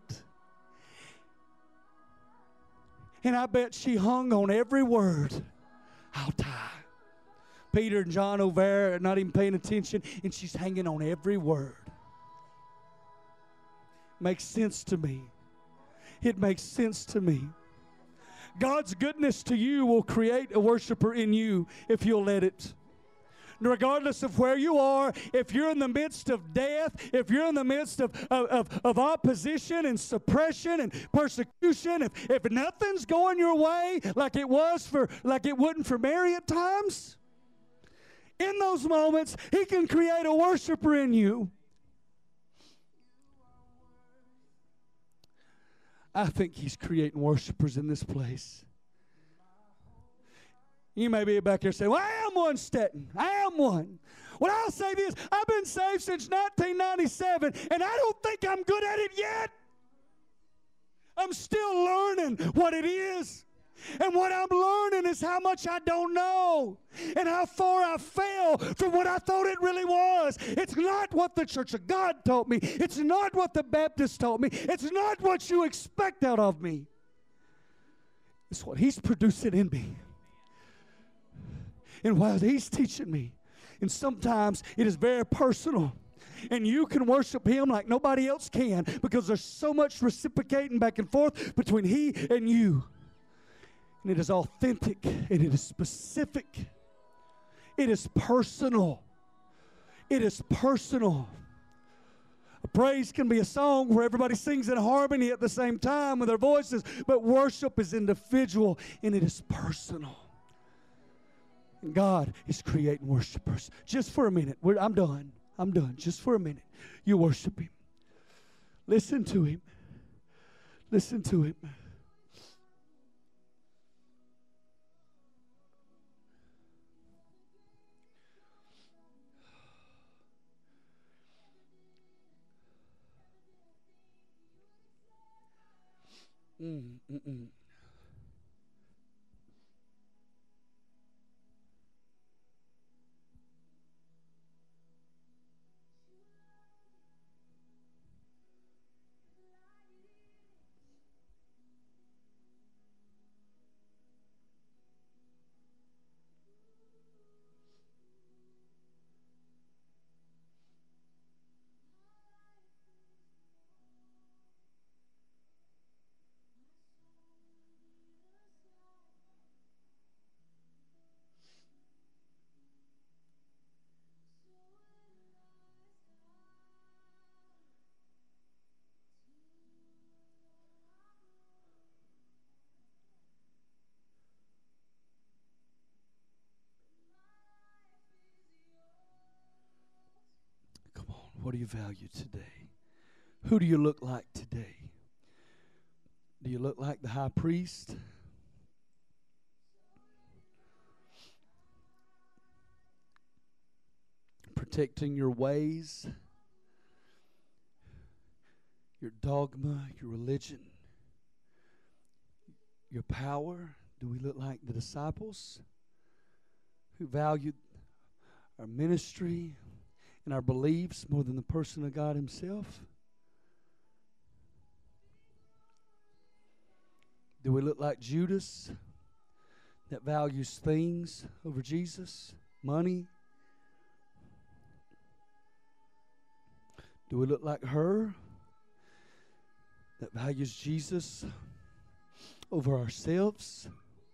And I bet she hung on every word. I'll die. Peter and John over there are not even paying attention, and she's hanging on every word. Makes sense to me. It makes sense to me. God's goodness to you will create a worshiper in you if you'll let it. Regardless of where you are, if you're in the midst of death, if you're in the midst of, of, of, of opposition and suppression and persecution, if, if nothing's going your way like it was for, like it wouldn't for Mary at times, in those moments, he can create a worshiper in you. I think he's creating worshipers in this place. You may be back here saying, well, I am one, Stetton. I am one. Well, I'll say this. I've been saved since nineteen ninety-seven, and I don't think I'm good at it yet. I'm still learning what it is. And what I'm learning is how much I don't know and how far I fell from what I thought it really was. It's not what the Church of God taught me. It's not what the Baptists taught me. It's not what you expect out of me. It's what he's producing in me. And while he's teaching me, and sometimes it is very personal, and you can worship him like nobody else can because there's so much reciprocating back and forth between he and you. And it is authentic, and it is specific. It is personal. It is personal. A praise can be a song where everybody sings in harmony at the same time with their voices, but worship is individual, and it is personal. And God is creating worshipers. Just for a minute. We're, I'm done. I'm done. Just for a minute. You worship him. Listen to him. Listen to him. Mm, mm, mm. What do you value today? Who do you look like today? Do you look like the high priest? Protecting your ways, your dogma, your religion, your power? Do we look like the disciples who valued our ministry and our beliefs more than the person of God himself? Do we look like Judas that values things over Jesus, money? Do we look like her that values Jesus over ourselves,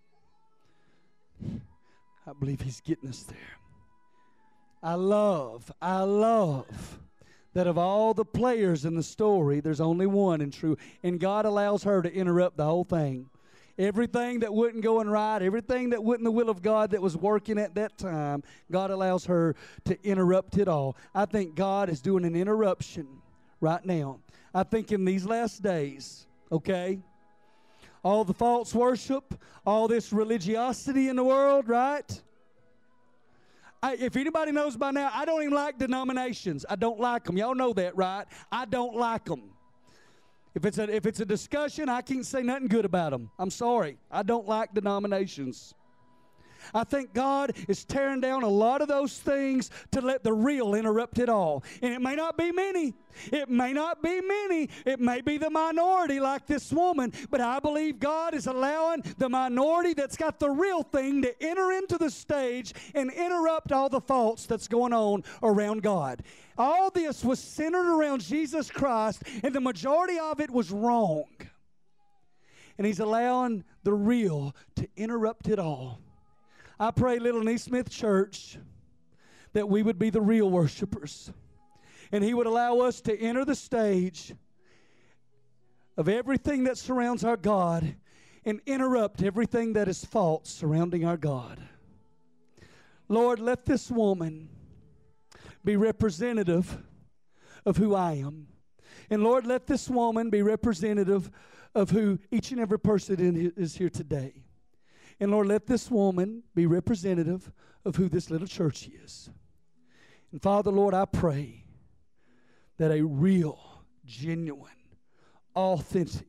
I believe He's getting us there. I love, I love that of all the players in the story, there's only one and true. And God allows her to interrupt the whole thing. Everything that wasn't going right, everything that wasn't the will of God that was working at that time, God allows her to interrupt it all. I think God is doing an interruption right now. I think in these last days, okay, all the false worship, all this religiosity in the world, right? I, if anybody knows by now, I don't even like denominations. I don't like them. Y'all know that, right? I don't like them. If it's a, if it's a discussion, I can't say nothing good about them. I'm sorry. I don't like denominations. I think God is tearing down a lot of those things to let the real interrupt it all. And it may not be many. It may not be many. It may be the minority like this woman. But I believe God is allowing the minority that's got the real thing to enter into the stage and interrupt all the faults that's going on around God. All this was centered around Jesus Christ, and the majority of it was wrong. And He's allowing the real to interrupt it all. I pray, Little Neesmith Church, that we would be the real worshipers. And He would allow us to enter the stage of everything that surrounds our God and interrupt everything that is false surrounding our God. Lord, let this woman be representative of who I am. And Lord, let this woman be representative of who each and every person in is here today. And Lord, let this woman be representative of who this little church is. And Father, Lord, I pray that a real, genuine, authentic,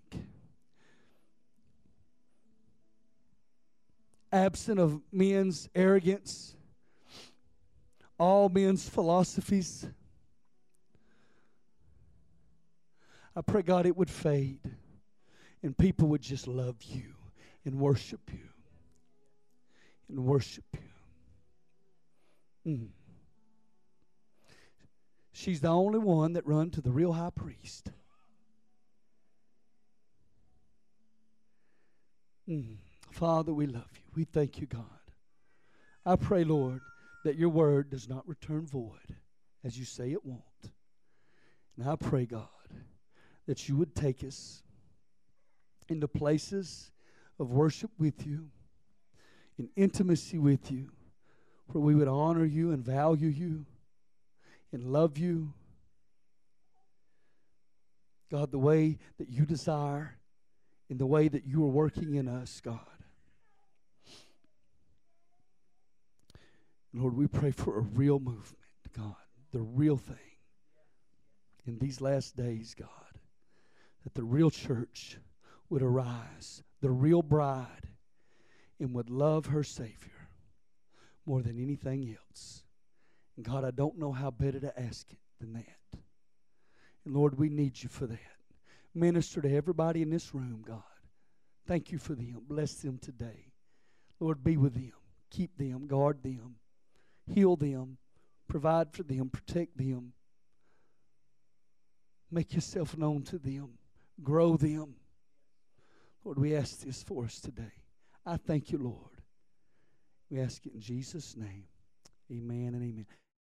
absent of men's arrogance, all men's philosophies, I pray, God, it would fade and people would just love you and worship you. And worship you. Mm. She's the only one that run to the real high priest. Mm. Father, we love you. We thank you, God. I pray, Lord, that your word does not return void, as you say it won't. And I pray, God, that you would take us into places of worship with you, in intimacy with you, where we would honor you and value you and love you. God, the way that you desire, in the way that you are working in us, God. Lord, we pray for a real movement, God, the real thing in these last days, God, that the real church would arise, the real bride, and would love her Savior more than anything else. And God, I don't know how better to ask it than that. And Lord, we need you for that. Minister to everybody in this room, God. Thank you for them. Bless them today. Lord, be with them. Keep them. Guard them. Heal them. Provide for them. Protect them. Make yourself known to them. Grow them. Lord, we ask this for us today. I thank you, Lord. We ask it in Jesus' name. Amen and amen.